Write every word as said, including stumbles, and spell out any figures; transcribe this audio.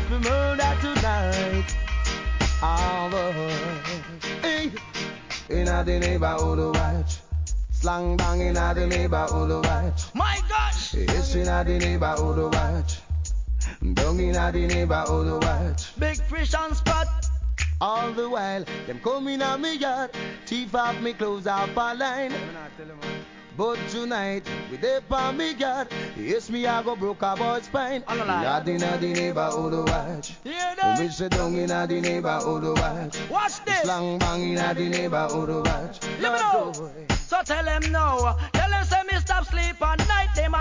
for murder tonight. All the hey. Inna the neighborhood watch. Slang bang inna the neighborhood watch. My gosh! Yes, inna the neighborhood watch. Down inna the neighborhood watch. Big fish and spot. All the while, them come inna me yard. Thief off me clothes off a line. But tonight, we dey on me yard. Yes, me I go broke a boy's spine. Lad inna the neighborhood watch. Hear that? We sit down inna the neighborhood watch. Watch this. Slang bang inna the neighborhood watch. Let me know. So tell them now. Tell them say me stop sleep at night. Them